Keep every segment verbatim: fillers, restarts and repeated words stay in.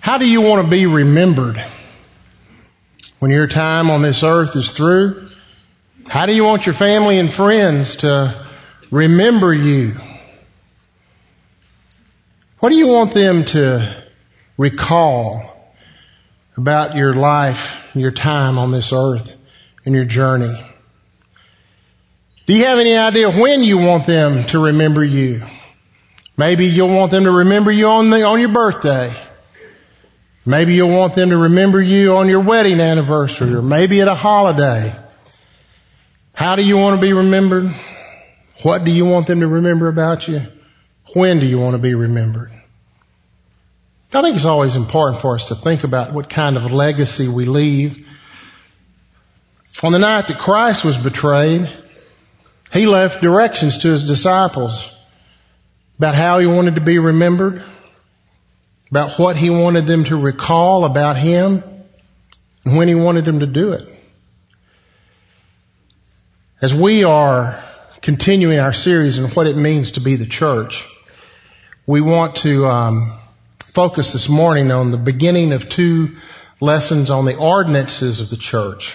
How do you want to be remembered when your time on this earth is through? How do you want your family and friends to remember you? What do you want them to recall about your life, your time on this earth, and your journey? Do you have any idea when you want them to remember you? Maybe you'll want them to remember you on the, on your birthday. Maybe you'll want them to remember you on your wedding anniversary, or maybe at a holiday. How do you want to be remembered? What do you want them to remember about you? When do you want to be remembered? I think it's always important for us to think about what kind of legacy we leave. On the night that Christ was betrayed, He left directions to His disciples about how He wanted to be remembered, about what He wanted them to recall about Him, and when He wanted them to do it. As we are continuing our series on what it means to be the church, we want to um, focus this morning on the beginning of two lessons on the ordinances of the church.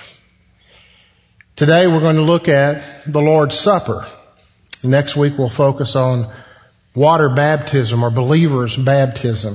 Today we're going to look at the Lord's Supper. Next week we'll focus on water baptism or believers' baptism.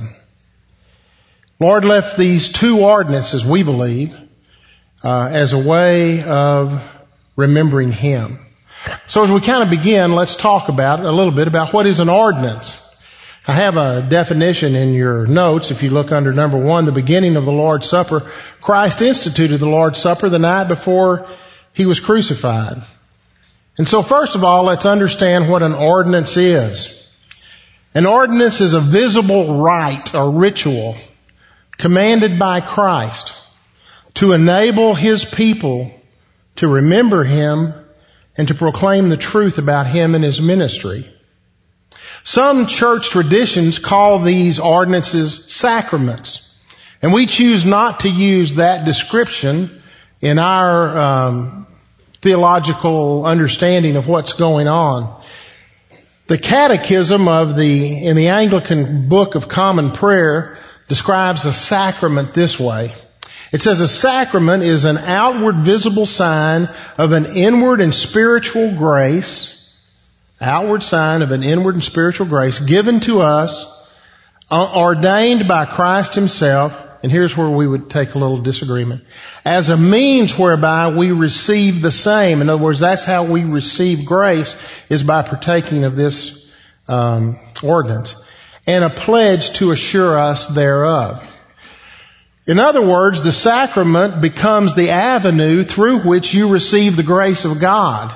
Lord left these two ordinances, we believe, uh, as a way of remembering Him. So as we kind of begin, let's talk about a little bit about what is an ordinance. I have a definition in your notes. If you look under number one, the beginning of the Lord's Supper, Christ instituted the Lord's Supper the night before He was crucified. And so first of all, let's understand what an ordinance is. An ordinance is a visible rite or ritual commanded by Christ to enable His people to remember Him and to proclaim the truth about Him and His ministry. Some church traditions call these ordinances sacraments, and we choose not to use that description in our um, theological understanding of what's going on. The Catechism of the in the Anglican Book of Common Prayer describes a sacrament this way. It says a sacrament is an outward visible sign of an inward and spiritual grace, outward sign of an inward and spiritual grace given to us, uh, ordained by Christ Himself, and here's where we would take a little disagreement, as a means whereby we receive the same. In other words, that's how we receive grace, is by partaking of this um, ordinance, and a pledge to assure us thereof. In other words, the sacrament becomes the avenue through which you receive the grace of God.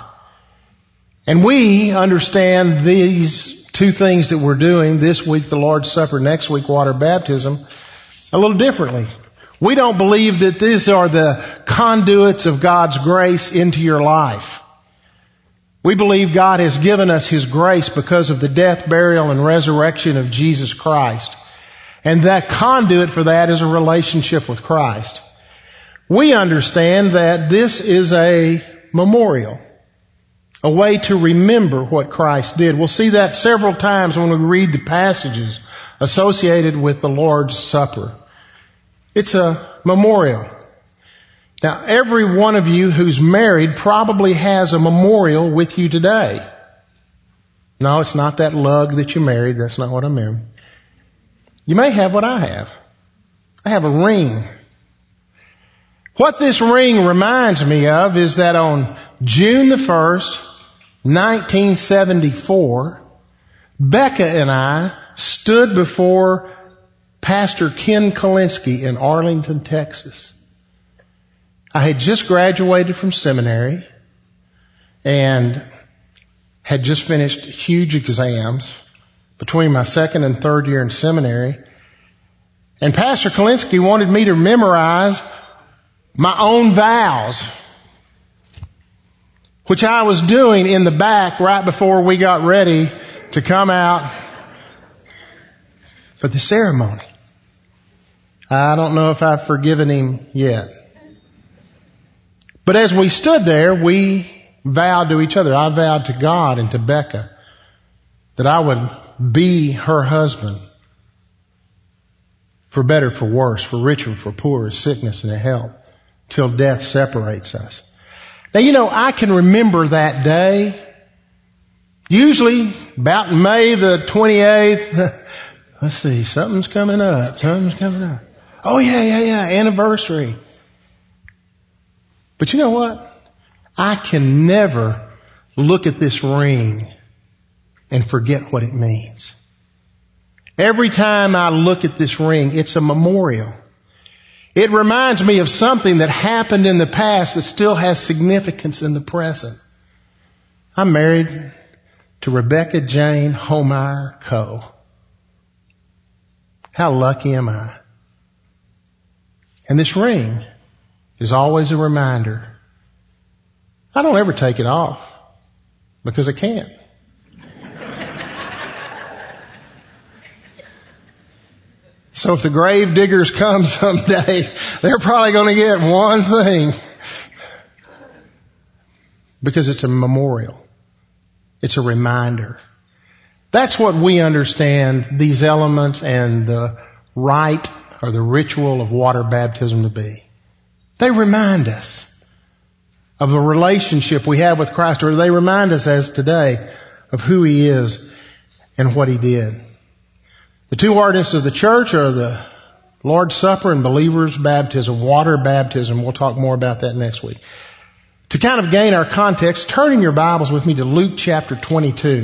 And we understand these two things that we're doing, this week the Lord's Supper, next week water baptism, a little differently. We don't believe that these are the conduits of God's grace into your life. We believe God has given us His grace because of the death, burial, and resurrection of Jesus Christ. And that conduit for that is a relationship with Christ. We understand that this is a memorial, a way to remember what Christ did. We'll see that several times when we read the passages associated with the Lord's Supper. It's a memorial. Now, every one of you who's married probably has a memorial with you today. No, it's not that lug that you married. That's not what I mean. You may have what I have. I have a ring. What this ring reminds me of is that on June the first, nineteen seventy-four, Becca and I stood before Pastor Ken Kalinsky in Arlington, Texas. I had just graduated from seminary and had just finished huge exams between my second and third year in seminary. And Pastor Kalinsky wanted me to memorize my own vows, which I was doing in the back right before we got ready to come out for the ceremony. I don't know if I've forgiven him yet. But as we stood there, we vowed to each other. I vowed to God and to Becca that I would be her husband. for better, for worse, for richer, for poorer, sickness and health, till death separates us. Now, you know, I can remember that day. Usually, about May the twenty-eighth, let's see, something's coming up, something's coming up. Oh yeah, yeah, yeah, anniversary. But you know what? I can never look at this ring and forget what it means. Every time I look at this ring, it's a memorial. It reminds me of something that happened in the past that still has significance in the present. I'm married to Rebecca Jane Homeyer Coe. How lucky am I? And this ring is always a reminder. I don't ever take it off because I can't. So if the grave diggers come someday, they're probably going to get one thing. Because it's a memorial. It's a reminder. That's what we understand these elements and the rite or the ritual of water baptism to be. They remind us of the relationship we have with Christ, or they remind us as today of who He is and what He did. The two ordinances of the church are the Lord's Supper and believer's baptism, water baptism. We'll talk more about that next week. To kind of gain our context, turn in your Bibles with me to Luke chapter twenty-two.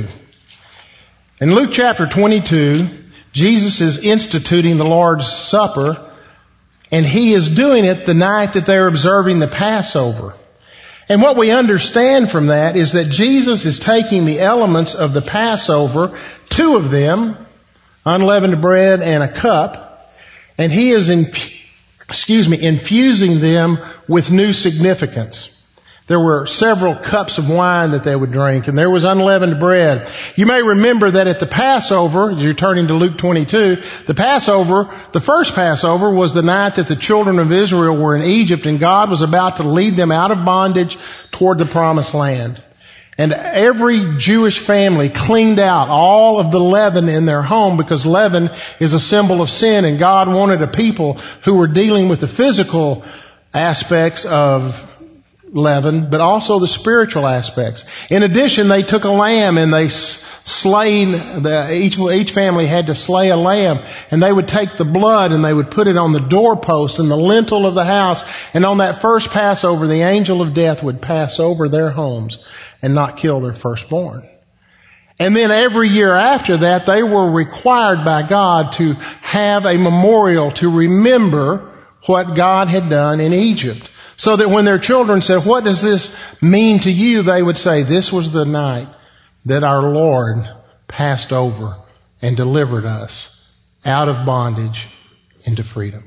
In Luke chapter twenty-two, Jesus is instituting the Lord's Supper, and He is doing it the night that they're observing the Passover. And what we understand from that is that Jesus is taking the elements of the Passover, two of them, unleavened bread and a cup, and He is, in, excuse me, infusing them with new significance. There were several cups of wine that they would drink, and there was unleavened bread. You may remember that at the Passover, as you're turning to Luke twenty-two, the Passover, the first Passover was the night that the children of Israel were in Egypt, and God was about to lead them out of bondage toward the promised land. And every Jewish family cleaned out all of the leaven in their home, because leaven is a symbol of sin, and God wanted a people who were dealing with the physical aspects of leaven, but also the spiritual aspects. In addition, they took a lamb and they slayed, the, each, each family had to slay a lamb, and they would take the blood and they would put it on the doorpost and the lintel of the house, and on that first Passover, the angel of death would pass over their homes and not kill their firstborn. And then every year after that, they were required by God to have a memorial to remember what God had done in Egypt. So that when their children said, "What does this mean to you?" they would say, "This was the night that our Lord passed over and delivered us out of bondage into freedom."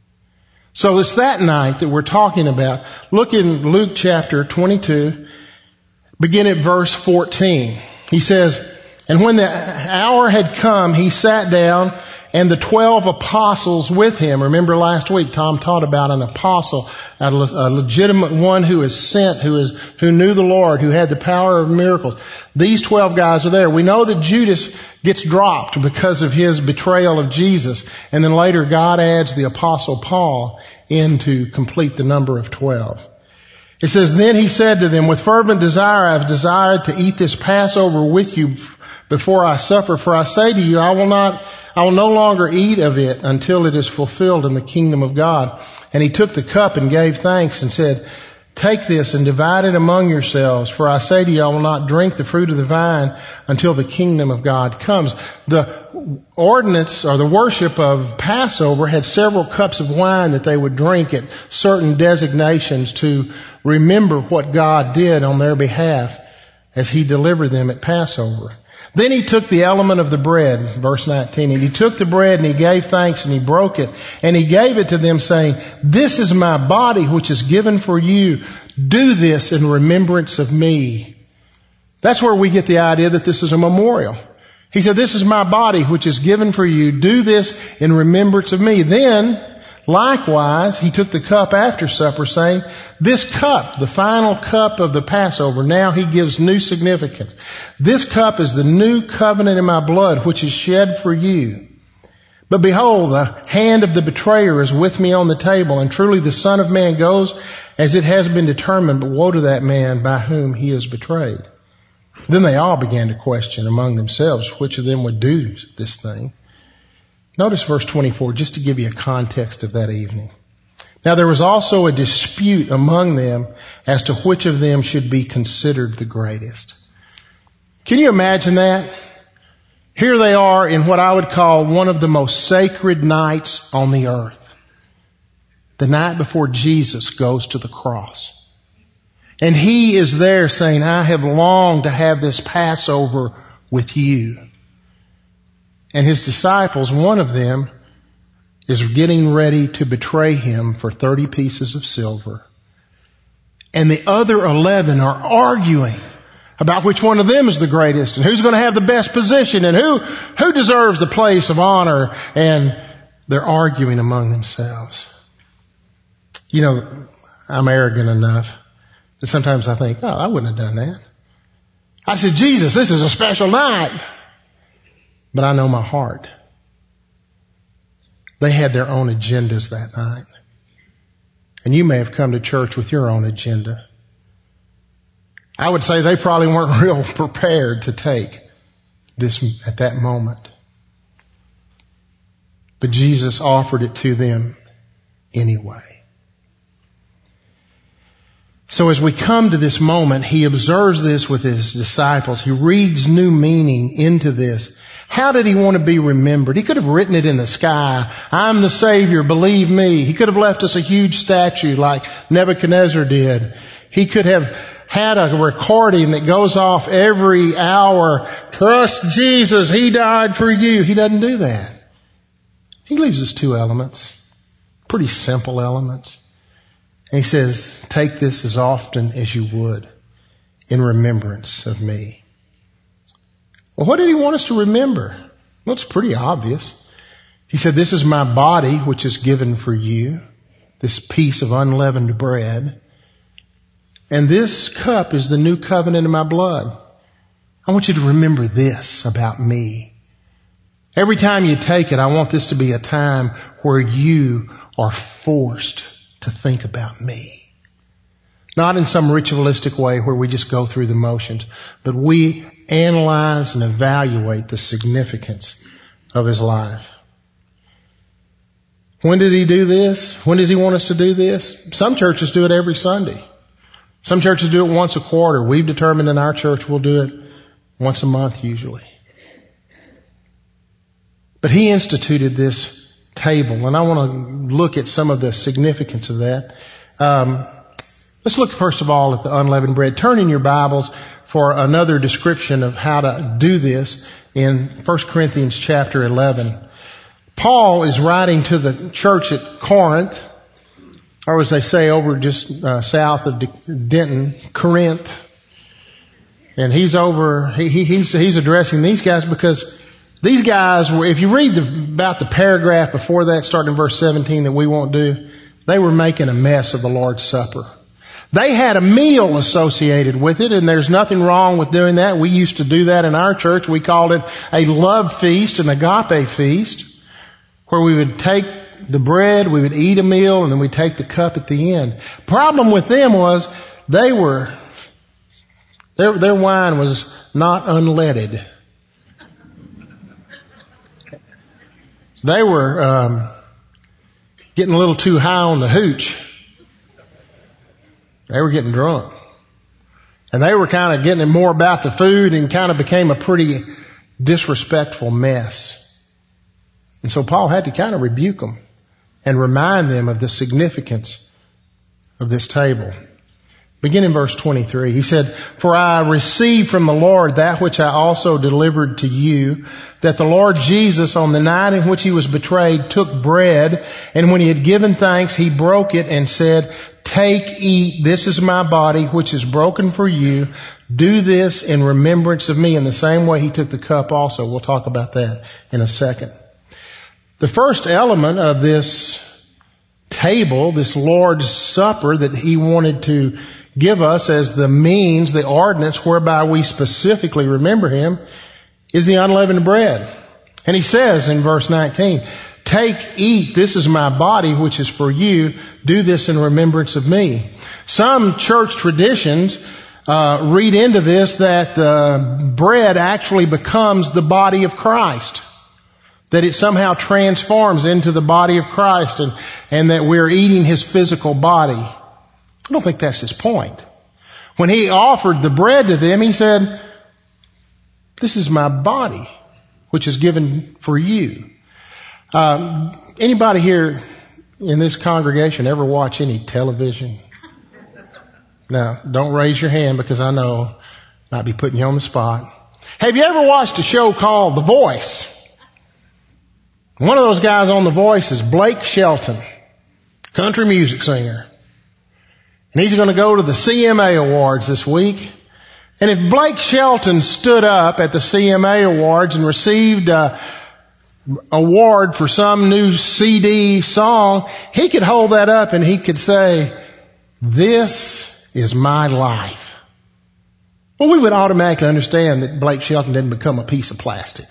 So it's that night that we're talking about. Look in Luke chapter twenty-two, begin at verse fourteen. He says, "And when the hour had come, He sat down, and the twelve apostles with Him." Remember last week, Tom taught about an apostle, a legitimate one who is sent, who is, who knew the Lord, who had the power of miracles. These twelve guys are there. We know that Judas gets dropped because of his betrayal of Jesus. And then later God adds the apostle Paul in to complete the number of twelve. It says, "Then He said to them, with fervent desire I have desired to eat this Passover with you before I suffer. For I say to you, I will not, I will no longer eat of it until it is fulfilled in the kingdom of God." And He took the cup and gave thanks and said, "Take this and divide it among yourselves. For I say to you, I will not drink the fruit of the vine until the kingdom of God comes." The ordinance or the worship of Passover had several cups of wine that they would drink at certain designations to remember what God did on their behalf as He delivered them at Passover. Then He took the element of the bread, verse nineteen, and He took the bread and He gave thanks and He broke it and He gave it to them, saying, "This is my body which is given for you. Do this in remembrance of me." That's where we get the idea that this is a memorial. He said, "This is my body which is given for you. Do this in remembrance of me." Then, likewise, He took the cup after supper, saying, "This cup," the final cup of the Passover, now He gives new significance. "This cup is the new covenant in my blood, which is shed for you. But behold, the hand of the betrayer is with me on the table, and truly the Son of Man goes as it has been determined, but woe to that man by whom he is betrayed. Then they all began to question among themselves which of them would do this thing. Notice verse twenty-four, just to give you a context of that evening. Now there was also a dispute among them as to which of them should be considered the greatest. Can you imagine that? Here they are in what I would call one of the most sacred nights on the earth. The night before Jesus goes to the cross. And he is there saying, I have longed to have this Passover with you. And his disciples, one of them, is getting ready to betray him for thirty pieces of silver. And the other eleven are arguing about which one of them is the greatest and who's going to have the best position and who, who deserves the place of honor. And they're arguing among themselves. You know, I'm arrogant enough that sometimes I think, oh, I wouldn't have done that. I said, Jesus, this is a special night. But I know my heart. They had their own agendas that night. And you may have come to church with your own agenda. I would say they probably weren't real prepared to take this at that moment. But Jesus offered it to them anyway. So as we come to this moment, he observes this with his disciples. He reads new meaning into this. How did he want to be remembered? He could have written it in the sky. I'm the Savior, believe me. He could have left us a huge statue like Nebuchadnezzar did. He could have had a recording that goes off every hour. Trust Jesus. He died for you. He doesn't do that. He leaves us two elements. Pretty simple elements. And he says, take this as often as you would in remembrance of me. Well, what did he want us to remember? Well, it's pretty obvious. He said, this is my body, which is given for you, this piece of unleavened bread. And this cup is the new covenant in my blood. I want you to remember this about me. Every time you take it, I want this to be a time where you are forced to think about me. Not in some ritualistic way where we just go through the motions, but we analyze and evaluate the significance of his life. When did he do this? When does he want us to do this? Some churches do it every Sunday. Some churches do it once a quarter. We've determined in our church we'll do it once a month usually. But he instituted this table, and I want to look at some of the significance of that. Um, let's look first of all at the unleavened bread. Turn in your Bibles for another description of how to do this in First Corinthians chapter eleven. Paul is writing to the church at Corinth, or as they say over just uh, south of Denton, Corinth. And he's over, he, he, he's, he's addressing these guys because these guys were, if you read the, about the paragraph before that, starting in verse seventeen that we won't do, they were making a mess of the Lord's Supper. They had a meal associated with it, and there's nothing wrong with doing that. We used to do that in our church. We called it a love feast, an agape feast, where we would take the bread, we would eat a meal, and then we'd take the cup at the end. Problem with them was they were, their, their wine was not unleaded. They were um, getting a little too high on the hooch. They were getting drunk. And they were kind of getting more about the food and kind of became a pretty disrespectful mess. And so Paul had to kind of rebuke them and remind them of the significance of this table. Begin in verse twenty-three. He said, for I received from the Lord that which I also delivered to you, that the Lord Jesus on the night in which he was betrayed took bread, and when he had given thanks, he broke it and said, take, eat, this is my body which is broken for you. Do this in remembrance of me. In the same way he took the cup also. We'll talk about that in a second. The first element of this table, this Lord's Supper that he wanted to give us as the means, the ordinance whereby we specifically remember him, is the unleavened bread. And he says in verse nineteen, take, eat, this is my body, which is for you. Do this in remembrance of me. Some church traditions uh, read into this that the bread actually becomes the body of Christ. That it somehow transforms into the body of Christ and, and that we're eating his physical body. I don't think that's his point. When he offered the bread to them, he said, this is my body, which is given for you. Um, anybody here in this congregation ever watch any television? Now, don't raise your hand because I know I might be putting you on the spot. Have you ever watched a show called The Voice? One of those guys on The Voice is Blake Shelton, country music singer. And he's going to go to the C M A Awards this week. And if Blake Shelton stood up at the C M A Awards and received a award for some new C D song, he could hold that up and he could say, this is my life. Well, we would automatically understand that Blake Shelton didn't become a piece of plastic.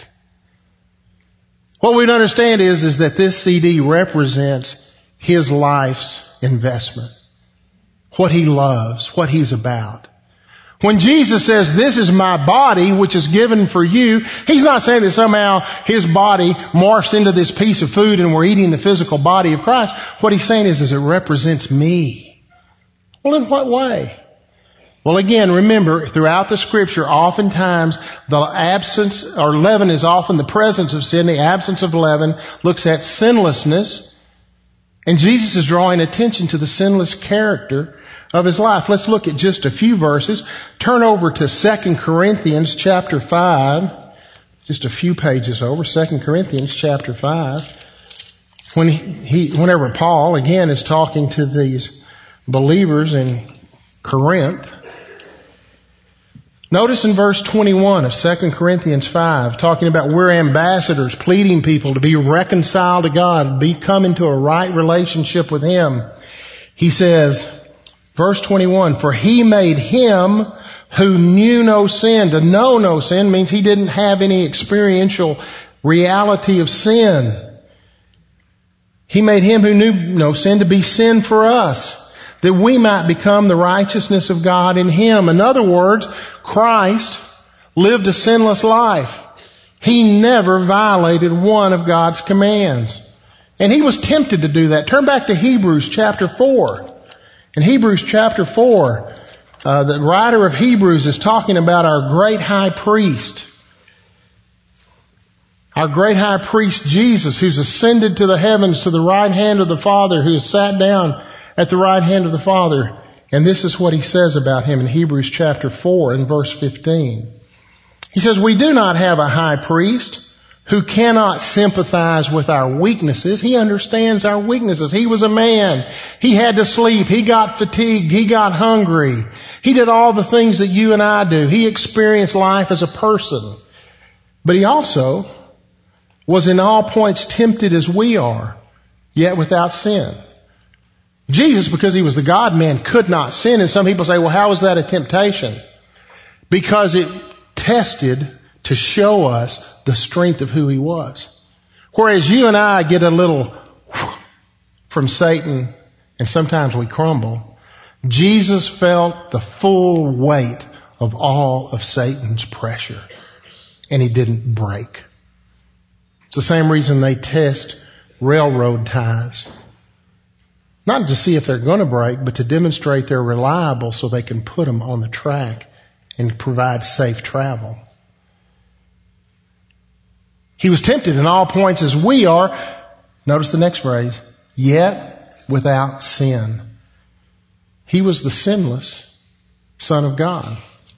What we'd understand is, is that this C D represents his life's investment. What he loves, what he's about. When Jesus says, this is my body, which is given for you, he's not saying that somehow his body morphs into this piece of food and we're eating the physical body of Christ. What he's saying is, is it represents me. Well, in what way? Well, again, remember, throughout the scripture, oftentimes the absence, or leaven is often the presence of sin. The absence of leaven looks at sinlessness. And Jesus is drawing attention to the sinless character of his life. Let's look at just a few verses. Turn over to Second Corinthians chapter five. Just a few pages over. Second Corinthians chapter five. When he, whenever Paul, again, is talking to these believers in Corinth. Notice in verse twenty-one of Second Corinthians five, talking about we're ambassadors, pleading people to be reconciled to God, be come into a right relationship with him. He says, verse twenty-one, for he made him who knew no sin. To know no sin means he didn't have any experiential reality of sin. He made him who knew no sin to be sin for us, that we might become the righteousness of God in him. In other words, Christ lived a sinless life. He never violated one of God's commands. And he was tempted to do that. Turn back to Hebrews chapter four. In Hebrews chapter four, uh, the writer of Hebrews is talking about our great high priest. Our great high priest Jesus, who's ascended to the heavens to the right hand of the Father, who has sat down at the right hand of the Father. And this is what he says about him in Hebrews chapter four and verse fifteen. He says, we do not have a high priest who cannot sympathize with our weaknesses. He understands our weaknesses. He was a man. He had to sleep. He got fatigued. He got hungry. He did all the things that you and I do. He experienced life as a person. But he also was in all points tempted as we are, yet without sin. Jesus, because he was the God-man, could not sin. And some people say, well, how is that a temptation? Because it tested to show us the strength of who he was. Whereas you and I get a little from Satan and sometimes we crumble, Jesus felt the full weight of all of Satan's pressure and he didn't break. It's the same reason they test railroad ties. Not to see if they're going to break, but to demonstrate they're reliable so they can put them on the track and provide safe travel. He was tempted in all points as we are. Notice the next phrase. Yet without sin. He was the sinless Son of God.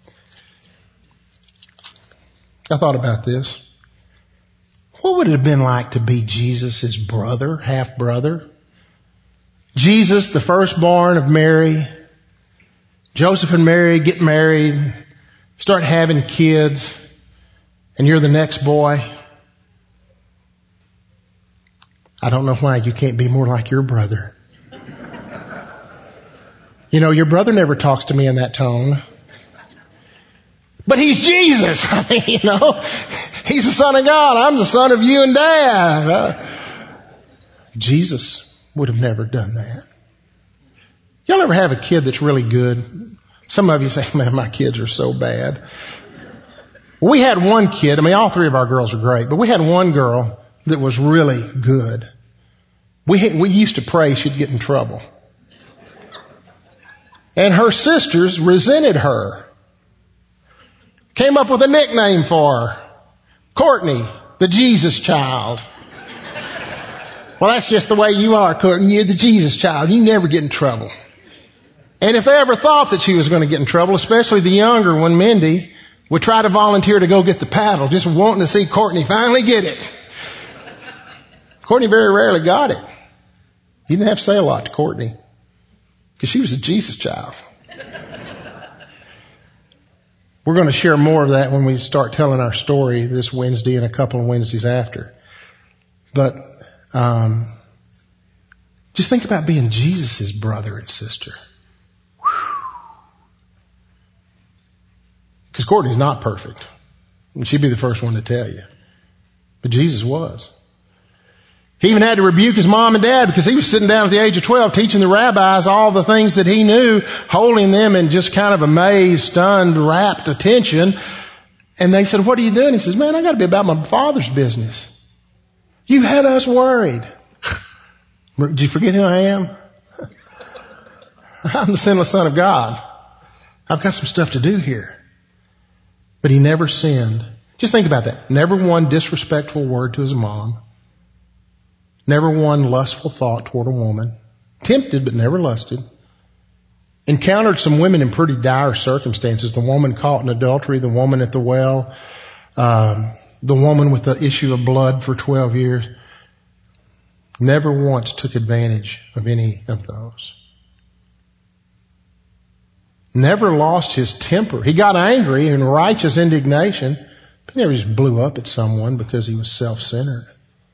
I thought about this. What would it have been like to be Jesus' brother, half-brother? Jesus, the firstborn of Mary. Joseph and Mary get married, start having kids, and you're the next boy. I don't know why you can't be more like your brother. You know, your brother never talks to me in that tone. But he's Jesus. I mean, you know, He's the Son of God. I'm the son of you and Dad. Uh, Jesus would have never done that. Y'all ever have a kid that's really good? Some of you say, man, my kids are so bad. We had one kid. I mean, all three of our girls are great, but we had one girl that was really good. We, we used to pray she'd get in trouble. And her sisters resented her. Came up with a nickname for her. Courtney, the Jesus child. Well, that's just the way you are, Courtney. You're the Jesus child. You never get in trouble. And if they ever thought that she was going to get in trouble, especially the younger one, Mindy, would try to volunteer to go get the paddle, just wanting to see Courtney finally get it. Courtney very rarely got it. He didn't have to say a lot to Courtney because she was a Jesus child. We're going to share more of that when we start telling our story this Wednesday and a couple of Wednesdays after. But um, just think about being Jesus' brother and sister. Because Courtney's not perfect. And she'd be the first one to tell you. But Jesus was. He even had to rebuke his mom and dad because he was sitting down at the age of twelve teaching the rabbis all the things that he knew, holding them in just kind of amazed, stunned, rapt attention. And they said, what are you doing? He says, man, I got to be about my Father's business. You had us worried. Did you forget who I am? I'm the sinless Son of God. I've got some stuff to do here. But he never sinned. Just think about that. Never one disrespectful word to his mom. Never one lustful thought toward a woman. Tempted, but never lusted. Encountered some women in pretty dire circumstances. The woman caught in adultery, the woman at the well, um, the woman with the issue of blood for twelve years. Never once took advantage of any of those. Never lost his temper. He got angry in righteous indignation, but he never just blew up at someone because he was self-centered.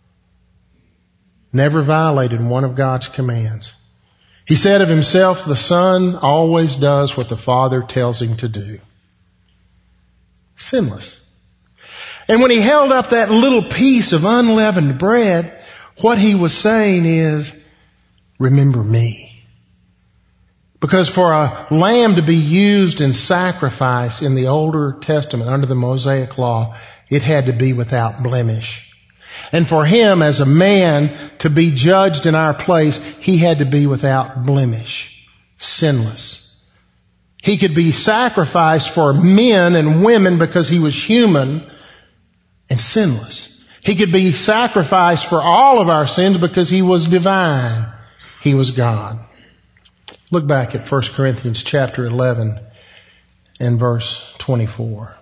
Never violated one of God's commands. He said of himself, the Son always does what the Father tells him to do. Sinless. And when he held up that little piece of unleavened bread, what he was saying is, remember me. Because for a lamb to be used in sacrifice in the Older Testament under the Mosaic Law, it had to be without blemish. And for him as a man to be judged in our place, he had to be without blemish, sinless. He could be sacrificed for men and women because he was human and sinless. He could be sacrificed for all of our sins because he was divine. He was God. Look back at First Corinthians chapter eleven and verse twenty-four.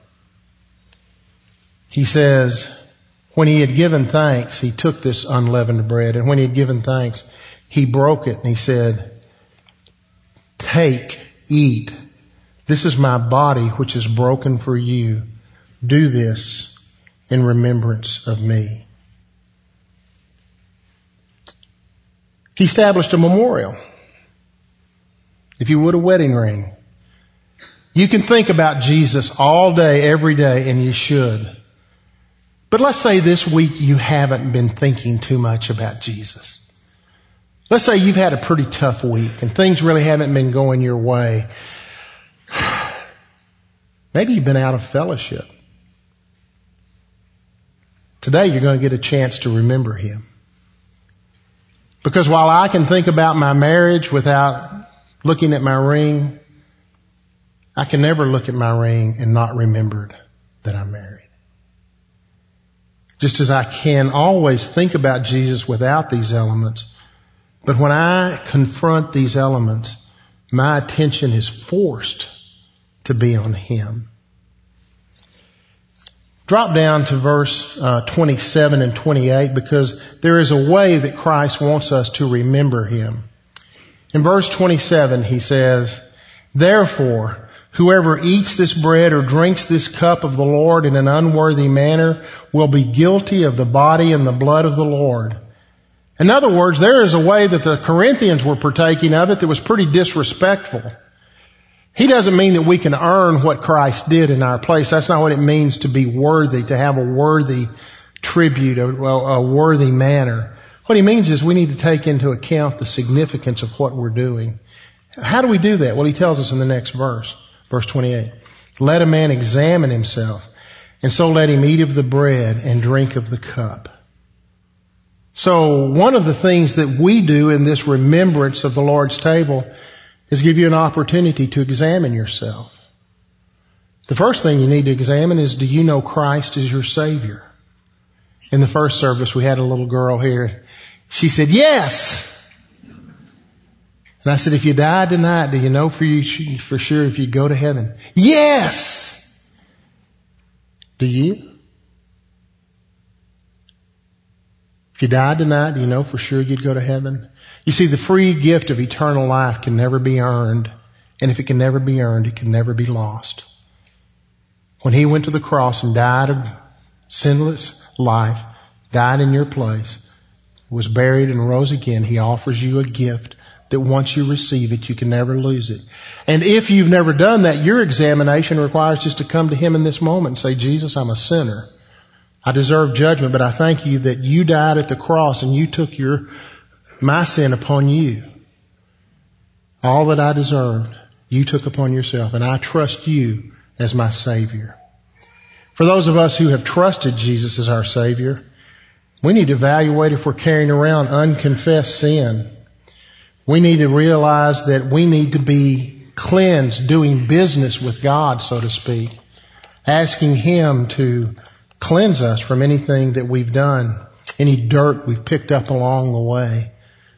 He says, when he had given thanks, he took this unleavened bread, and when he had given thanks, he broke it and he said, take, eat. This is my body which is broken for you. Do this in remembrance of me. He established a memorial. If you would, a wedding ring. You can think about Jesus all day, every day, and you should. But let's say this week you haven't been thinking too much about Jesus. Let's say you've had a pretty tough week and things really haven't been going your way. Maybe you've been out of fellowship. Today you're going to get a chance to remember him. Because while I can think about my marriage without looking at my ring, I can never look at my ring and not remember that I'm married. Just as I can always think about Jesus without these elements, but when I confront these elements, my attention is forced to be on him. Drop down to verse uh, twenty-seven and twenty-eight, because there is a way that Christ wants us to remember him. In verse twenty-seven, he says, therefore, whoever eats this bread or drinks this cup of the Lord in an unworthy manner will be guilty of the body and the blood of the Lord. In other words, there is a way that the Corinthians were partaking of it that was pretty disrespectful. He doesn't mean that we can earn what Christ did in our place. That's not what it means to be worthy, to have a worthy tribute, a, a worthy manner. What he means is we need to take into account the significance of what we're doing. How do we do that? Well, he tells us in the next verse, verse twenty-eight. Let a man examine himself, and so let him eat of the bread and drink of the cup. So one of the things that we do in this remembrance of the Lord's table is give you an opportunity to examine yourself. The first thing you need to examine is, do you know Christ as your Savior? In the first service, we had a little girl here. She said, yes. And I said, if you die tonight, do you know for you, for sure if you go to heaven? Yes. Do you? If you died tonight, do you know for sure you'd go to heaven? You see, the free gift of eternal life can never be earned. And if it can never be earned, it can never be lost. When he went to the cross and died of sinless life, died in your place, was buried and rose again, he offers you a gift that once you receive it, you can never lose it. And if you've never done that, your examination requires just to come to him in this moment and say, Jesus, I'm a sinner. I deserve judgment, but I thank you that you died at the cross and you took your my sin upon you. All that I deserved, you took upon yourself, and I trust you as my Savior. For those of us who have trusted Jesus as our Savior, we need to evaluate if we're carrying around unconfessed sin. We need to realize that we need to be cleansed, doing business with God, so to speak, asking him to cleanse us from anything that we've done, any dirt we've picked up along the way.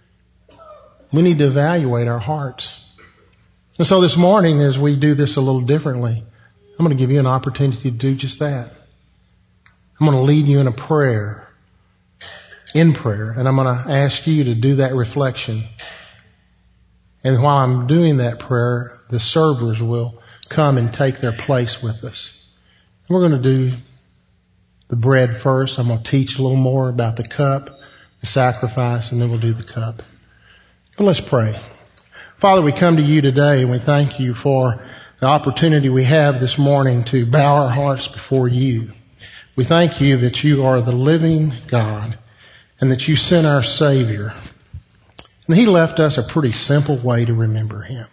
We need to evaluate our hearts. And so this morning, as we do this a little differently, I'm going to give you an opportunity to do just that. I'm going to lead you in a prayer, in prayer, and I'm going to ask you to do that reflection. And while I'm doing that prayer, the servers will come and take their place with us. And we're going to do the bread first. I'm going to teach a little more about the cup, the sacrifice, and then we'll do the cup. But let's pray. Father, we come to you today and we thank you for the opportunity we have this morning to bow our hearts before you. We thank you that you are the living God and that you sent our Savior. And he left us a pretty simple way to remember him.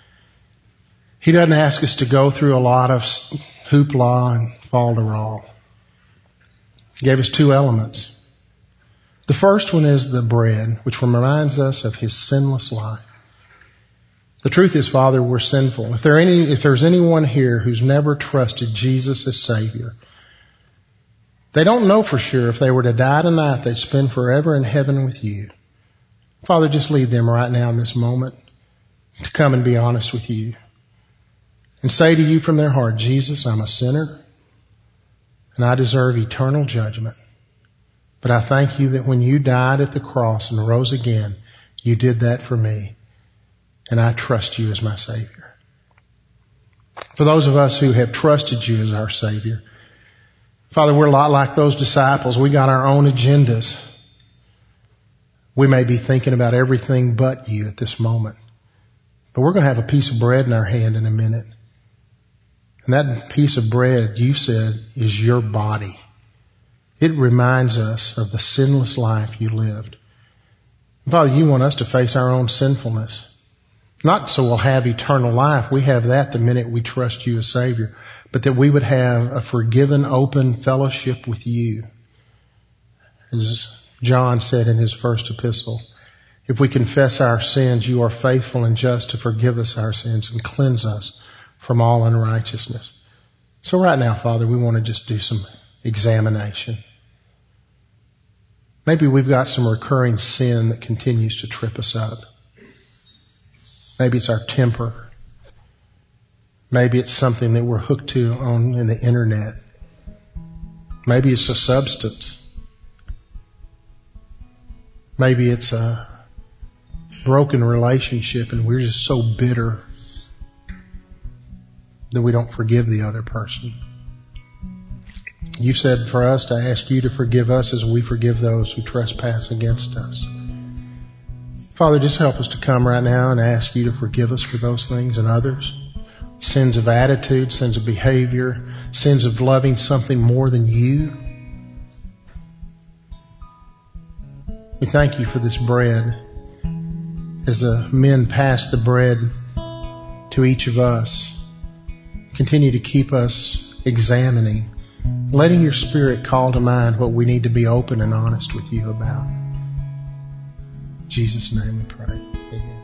He doesn't ask us to go through a lot of hoopla and falderall. He gave us two elements. The first one is the bread, which reminds us of his sinless life. The truth is, Father, we're sinful. If there any, if there's anyone here who's never trusted Jesus as Savior, they don't know for sure if they were to die tonight, they'd spend forever in heaven with you. Father, just lead them right now in this moment to come and be honest with you and say to you from their heart, Jesus, I'm a sinner and I deserve eternal judgment. But I thank you that when you died at the cross and rose again, you did that for me. And I trust you as my Savior. For those of us who have trusted you as our Savior, Father, we're a lot like those disciples. We got our own agendas. We may be thinking about everything but you at this moment. But we're going to have a piece of bread in our hand in a minute. And that piece of bread, you said, is your body. It reminds us of the sinless life you lived. Father, you want us to face our own sinfulness. Not so we'll have eternal life. We have that the minute we trust you as Savior. But that we would have a forgiven, open fellowship with you. As John said in his first epistle, if we confess our sins, you are faithful and just to forgive us our sins and cleanse us from all unrighteousness. So right now, Father, we want to just do some examination. Maybe we've got some recurring sin that continues to trip us up. Maybe it's our temper. Maybe it's something that we're hooked to on in the internet. Maybe it's a substance. Maybe it's a broken relationship and we're just so bitter that we don't forgive the other person. You said for us to ask you to forgive us as we forgive those who trespass against us. Father, just help us to come right now and ask you to forgive us for those things and others. sins of attitude, sins of behavior, sins of loving something more than you. We thank you for this bread. As the men pass the bread to each of us, continue to keep us examining, letting your Spirit call to mind what we need to be open and honest with you about. In Jesus' name we pray. Amen.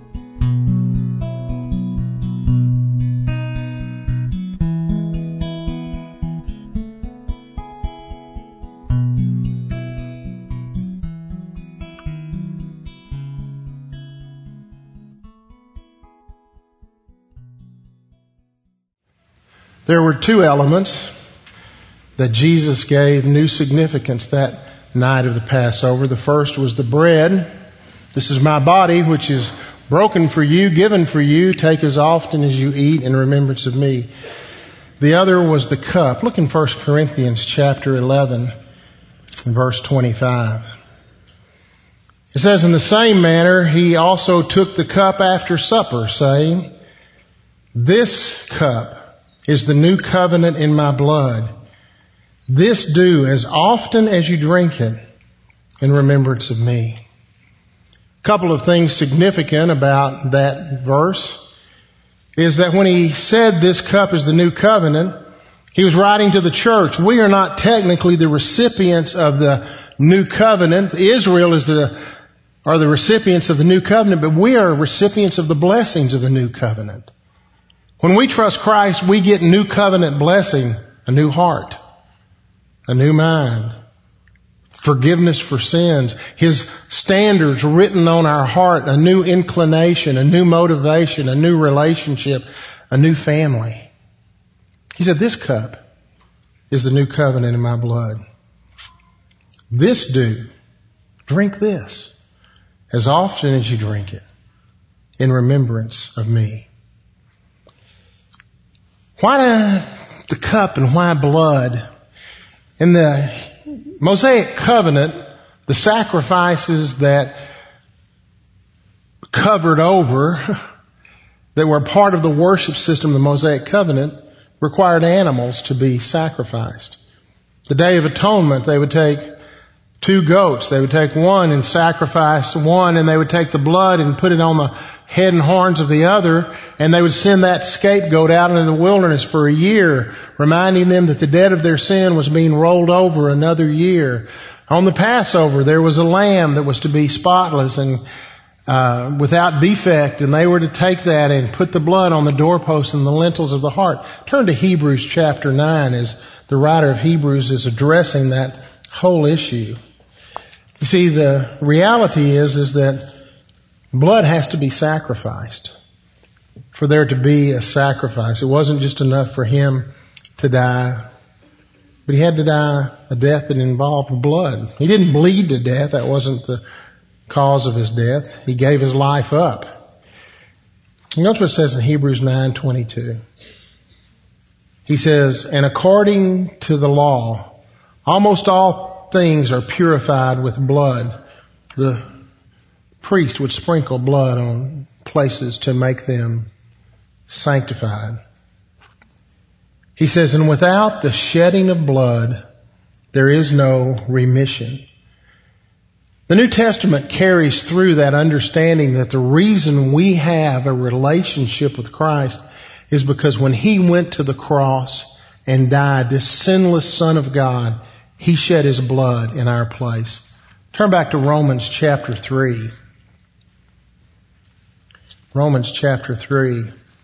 There were two elements that Jesus gave new significance that night of the Passover. The first was the bread. This is my body, which is broken for you, given for you. Take as often as you eat in remembrance of me. The other was the cup. Look in First Corinthians chapter eleven, verse twenty-five. It says, in the same manner, he also took the cup after supper, saying, this cup is the new covenant in my blood. This do as often as you drink it in remembrance of me. A couple of things significant about that verse is that when he said this cup is the new covenant, he was writing to the church. We are not technically the recipients of the new covenant. Israel is the, are the recipients of the new covenant, but we are recipients of the blessings of the new covenant. When we trust Christ, we get new covenant blessing, a new heart, a new mind, forgiveness for sins, His standards written on our heart, a new inclination, a new motivation, a new relationship, a new family. He said, this cup is the new covenant in my blood. This do, drink this as often as you drink it in remembrance of me. Why the cup and why blood? In the Mosaic covenant, the sacrifices that covered over, that were part of the worship system of the Mosaic covenant, required animals to be sacrificed. The Day of Atonement, they would take two goats. They would take one and sacrifice one, and they would take the blood and put it on the head and horns of the other, and they would send that scapegoat out into the wilderness for a year, reminding them that the debt of their sin was being rolled over another year. On the Passover, there was a lamb that was to be spotless and uh without defect, and they were to take that and put the blood on the doorposts and the lintels of the heart. Turn to Hebrews chapter nine as the writer of Hebrews is addressing that whole issue. You see, the reality is, is that blood has to be sacrificed for there to be a sacrifice. It wasn't just enough for him to die, but he had to die a death that involved blood. He didn't bleed to death. That wasn't the cause of his death. He gave his life up. And notice what it says in Hebrews nine twenty-two. He says, and according to the law, almost all things are purified with blood. The priest would sprinkle blood on places to make them sanctified. He says, and without the shedding of blood, there is no remission. The New Testament carries through that understanding that the reason we have a relationship with Christ is because when He went to the cross and died, this sinless Son of God, He shed His blood in our place. Turn back to Romans chapter three. Romans chapter three.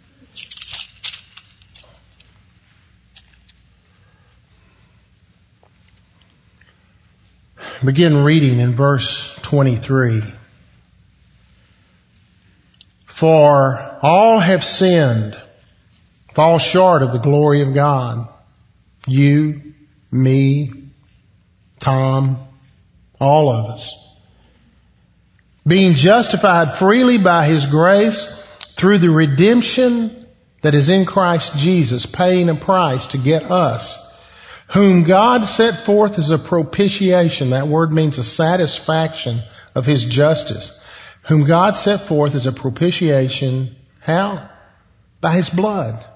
Begin reading in verse twenty-three. For all have sinned, fall short of the glory of God. You, me, Tom, all of us. Being justified freely by His grace through the redemption that is in Christ Jesus, paying a price to get us, whom God set forth as a propitiation. That word means a satisfaction of His justice. Whom God set forth as a propitiation. How? By His blood.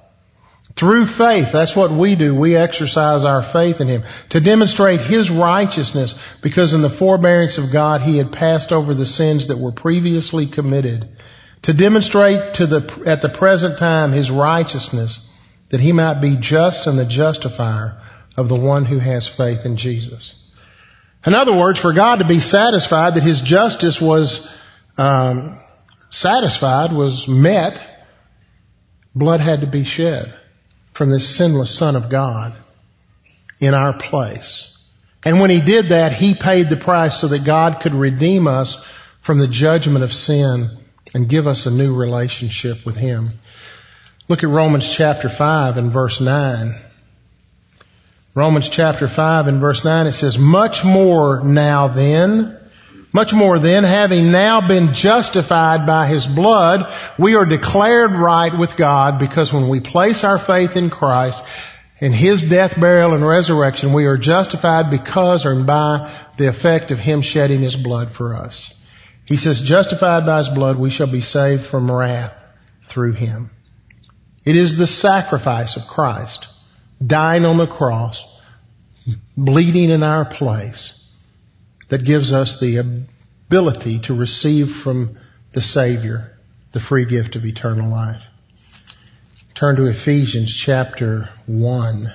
Through faith, that's what we do. We exercise our faith in Him to demonstrate His righteousness, because in the forbearance of God He had passed over the sins that were previously committed, to demonstrate to the at the present time His righteousness, that He might be just and the justifier of the one who has faith in Jesus. In other words, for God to be satisfied that His justice was um, satisfied, was met, blood had to be shed from this sinless Son of God in our place. And when He did that, He paid the price so that God could redeem us from the judgment of sin and give us a new relationship with Him. Look at Romans chapter five and verse nine. Romans chapter five and verse nine, it says, much more now then, much more then, having now been justified by His blood, we are declared right with God, because when we place our faith in Christ, in His death, burial, and resurrection, we are justified because or by the effect of Him shedding His blood for us. He says, justified by His blood, we shall be saved from wrath through Him. It is the sacrifice of Christ, dying on the cross, bleeding in our place, that gives us the ability to receive from the Savior the free gift of eternal life. Turn to Ephesians chapter one.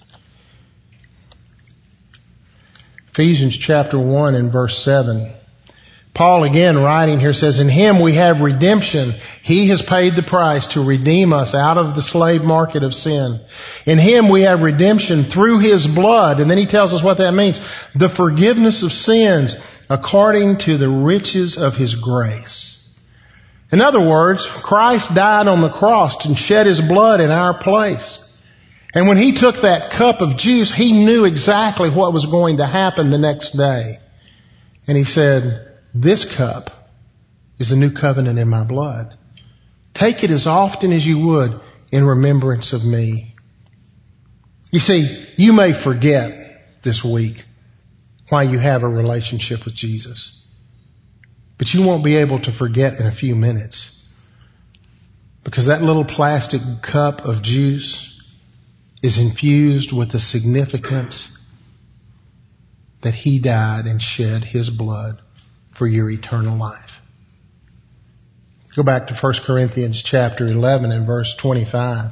Ephesians chapter one and verse seven. Paul again writing here says, in Him we have redemption. He has paid the price to redeem us out of the slave market of sin. In Him we have redemption through His blood. And then he tells us what that means. The forgiveness of sins according to the riches of His grace. In other words, Christ died on the cross and shed His blood in our place. And when He took that cup of juice, He knew exactly what was going to happen the next day. And He said, this cup is the new covenant in my blood. Take it as often as you would in remembrance of me. You see, you may forget this week why you have a relationship with Jesus. But you won't be able to forget in a few minutes. Because that little plastic cup of juice is infused with the significance that He died and shed His blood for your eternal life. Go back to First Corinthians chapter eleven and verse twenty-five.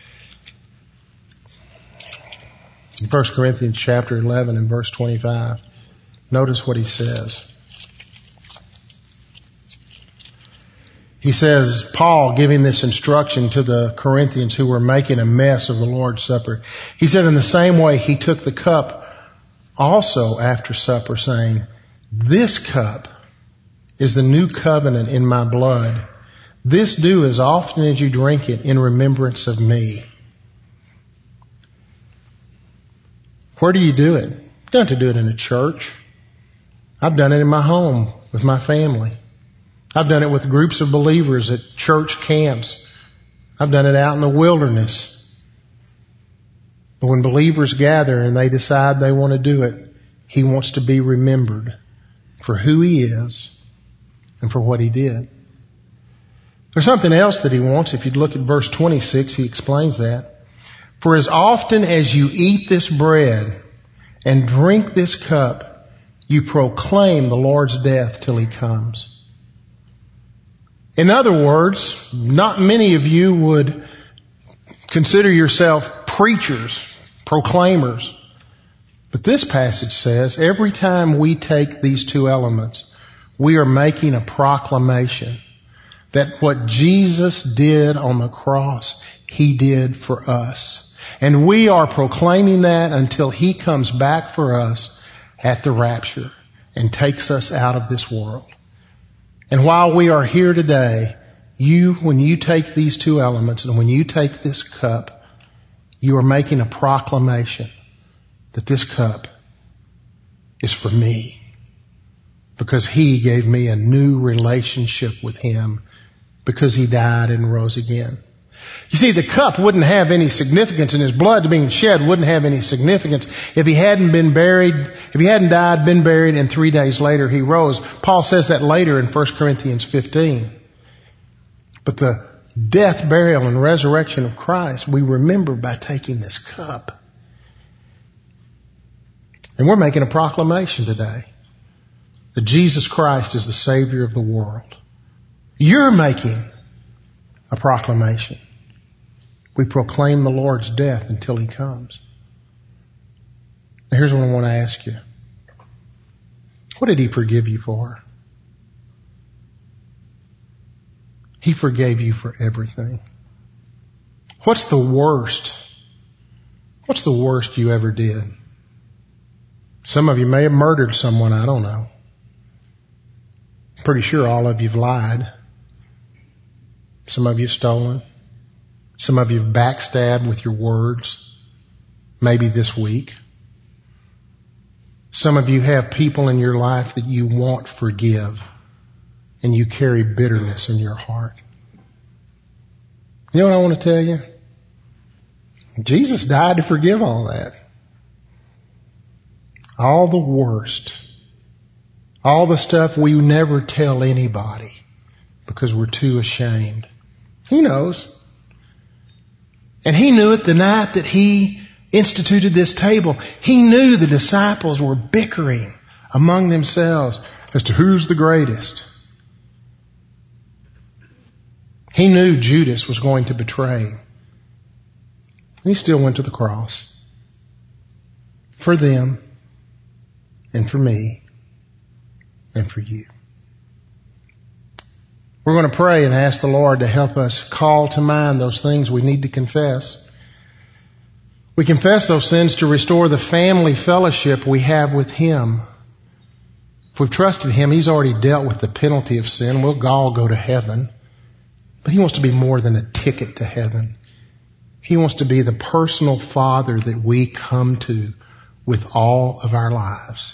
In First Corinthians chapter eleven and verse twenty-five, notice what he says. He says, Paul giving this instruction to the Corinthians who were making a mess of the Lord's Supper. He said, in the same way he took the cup also after supper, saying, this cup is the new covenant in my blood. This do as often as you drink it in remembrance of me. Where do you do it? You don't have to do it in a church. I've done it in my home with my family. I've done it with groups of believers at church camps. I've done it out in the wilderness. But when believers gather and they decide they want to do it, He wants to be remembered for who He is and for what He did. There's something else that He wants. If you'd look at verse twenty-six, He explains that. For as often as you eat this bread and drink this cup, you proclaim the Lord's death till He comes. In other words, not many of you would consider yourself preachers, proclaimers. But this passage says every time we take these two elements, we are making a proclamation that what Jesus did on the cross, He did for us. And we are proclaiming that until He comes back for us at the rapture and takes us out of this world. And while we are here today, you, when you take these two elements and when you take this cup, you are making a proclamation that this cup is for me, because He gave me a new relationship with Him, because He died and rose again. You see, the cup wouldn't have any significance, and His blood being shed wouldn't have any significance if He hadn't been buried, if He hadn't died, been buried, and three days later He rose. Paul says that later in First Corinthians fifteen. But the death, burial, and resurrection of Christ, we remember by taking this cup. And we're making a proclamation today that Jesus Christ is the Savior of the world. You're making a proclamation. We proclaim the Lord's death until He comes. Now here's what I want to ask you. What did He forgive you for? He forgave you for everything. What's the worst? What's the worst you ever did? Some of you may have murdered someone, I don't know. Pretty sure all of you've lied. Some of you've stolen. Some of you've backstabbed with your words, maybe this week. Some of you have people in your life that you won't forgive, and you carry bitterness in your heart. You know what I want to tell you? Jesus died to forgive all that. All the worst. All the stuff we never tell anybody because we're too ashamed. He knows. And He knew it the night that He instituted this table. He knew the disciples were bickering among themselves as to who's the greatest. He knew Judas was going to betray Him. He still went to the cross. For them, and for me, and for you. We're going to pray and ask the Lord to help us call to mind those things we need to confess. We confess those sins to restore the family fellowship we have with Him. If we've trusted Him, He's already dealt with the penalty of sin. We'll all go to heaven. But He wants to be more than a ticket to heaven. He wants to be the personal Father that we come to with all of our lives.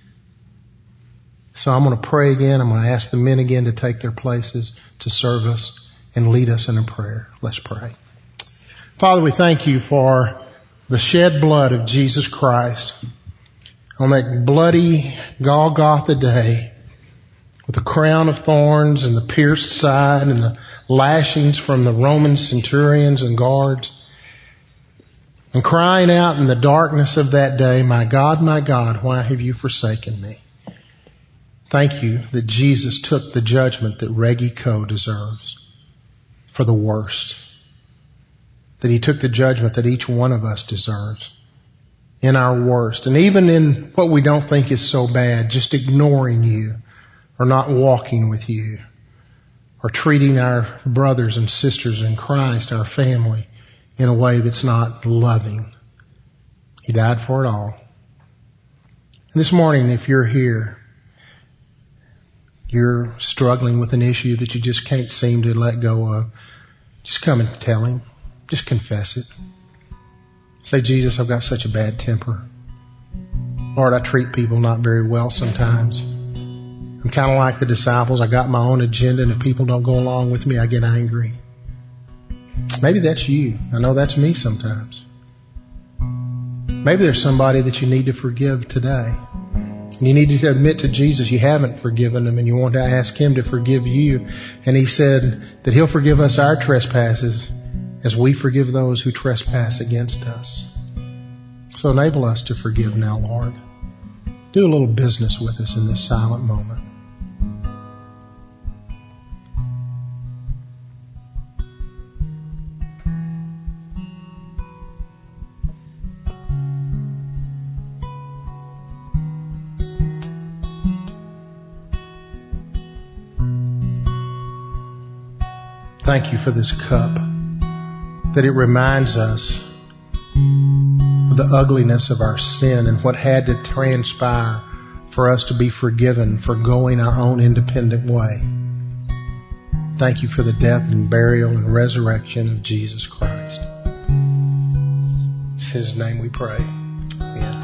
So I'm going to pray again. I'm going to ask the men again to take their places to serve us and lead us in a prayer. Let's pray. Father, we thank You for the shed blood of Jesus Christ on that bloody Golgotha day with the crown of thorns and the pierced side and the lashings from the Roman centurions and guards, and crying out in the darkness of that day, "My God, my God, why have You forsaken me?" Thank You that Jesus took the judgment that Reggie Coe deserves for the worst. That He took the judgment that each one of us deserves in our worst. And even in what we don't think is so bad, just ignoring You or not walking with You or treating our brothers and sisters in Christ, our family, in a way that's not loving. He died for it all. And this morning, if you're here, you're struggling with an issue that you just can't seem to let go of, just come and tell Him. Just confess it. Say, "Jesus, I've got such a bad temper. Lord, I treat people not very well sometimes. I'm kind of like the disciples. I got my own agenda, and if people don't go along with me, I get angry." Maybe that's you. I know that's me sometimes. Maybe there's somebody that you need to forgive today. And you need to admit to Jesus you haven't forgiven them, and you want to ask Him to forgive you. And He said that He'll forgive us our trespasses as we forgive those who trespass against us. So enable us to forgive now, Lord. Do a little business with us in this silent moment. Thank You for this cup, that it reminds us of the ugliness of our sin and what had to transpire for us to be forgiven for going our own independent way. Thank You for the death and burial and resurrection of Jesus Christ. In His name we pray. Amen.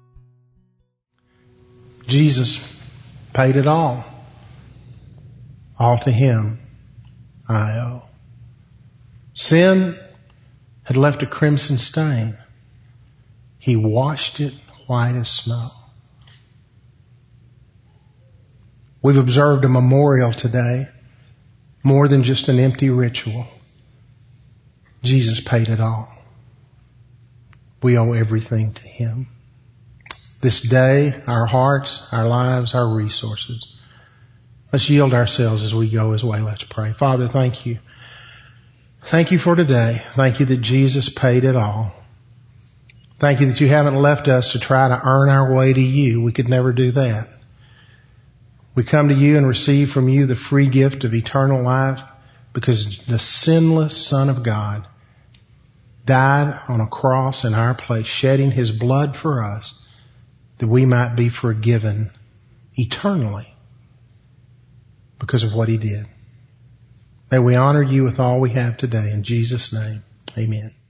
Jesus paid it all. All to Him I owe. Sin had left a crimson stain. He washed it white as snow. We've observed a memorial today, more than just an empty ritual. Jesus paid it all. We owe everything to Him. This day, our hearts, our lives, our resources. Let's yield ourselves as we go His way. Let's pray. Father, thank you. Thank you for today. Thank you that Jesus paid it all. Thank you that you haven't left us to try to earn our way to you. We could never do that. We come to you and receive from you the free gift of eternal life because the sinless Son of God died on a cross in our place, shedding His blood for us that we might be forgiven eternally because of what He did. May we honor you with all we have today. In Jesus' name, amen.